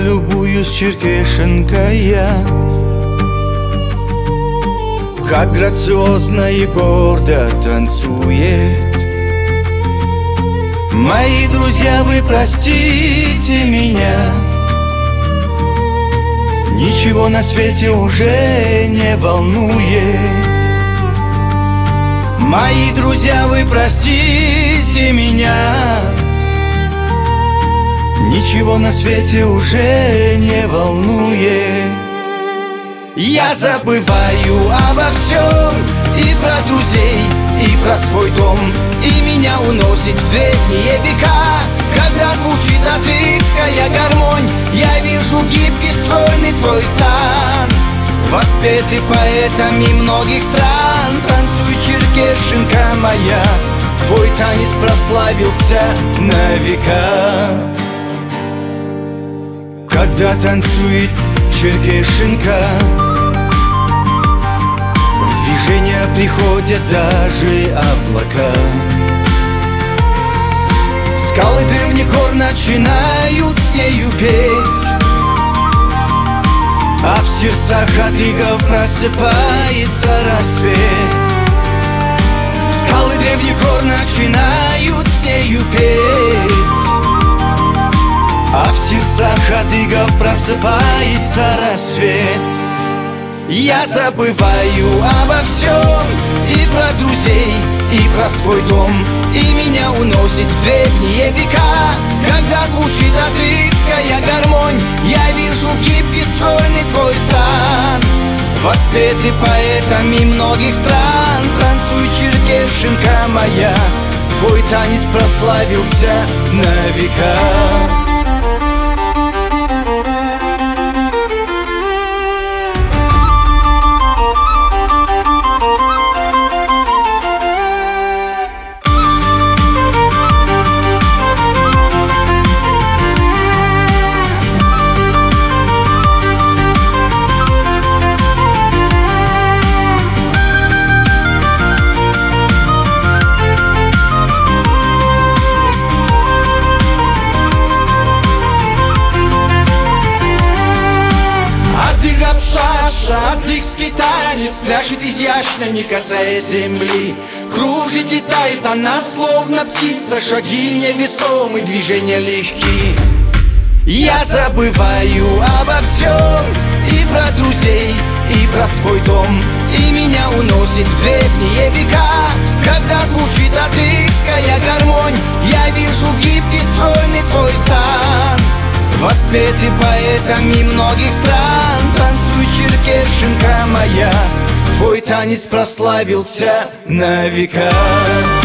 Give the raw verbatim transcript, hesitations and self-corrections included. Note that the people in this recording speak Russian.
любуюсь, черкешенка я, как грациозно и гордо танцует. Мои друзья, вы простите меня, ничего на свете уже не волнует. Мои друзья, вы простите меня, ничего на свете уже не волнует. Я забываю обо всем, и про друзей, и про свой дом, и меня уносит в древние века. Когда звучит отрывская гармонь, я вижу гибкий, стройный твой стан, воспетый поэтами многих стран. Танцуй, черкешенка моя, твой танец прославился на века. Когда танцует черкешенка, в движение приходят даже облака. Скалы древних гор начинают с нею петь, а в сердцах адыгов просыпается рассвет. Скалы древних гор начинают с нею петь, а в сердцах адыгов просыпается рассвет. Я забываю обо всем, и про друзей, и про свой дом, и меня уносит в древние века. Когда звучит отрывская гармонь, я вижу гибкий, стройный твой стан, воспетый поэтами многих стран. Танцуй, черкешенка моя, твой танец прославился на века. Адыгский танец пляшет изящно, не касаясь земли. Кружит, летает она, словно птица, шаги невесомы, движения легки. Я забываю обо всем, и про друзей, и про свой дом, и меня уносит в древние века. Когда звучит адыгская гармонь, я вижу гибкий, стройный твой стан, воспетый поэтами многих стран. Танцуй, черкешенка моя, твой танец прославился на века.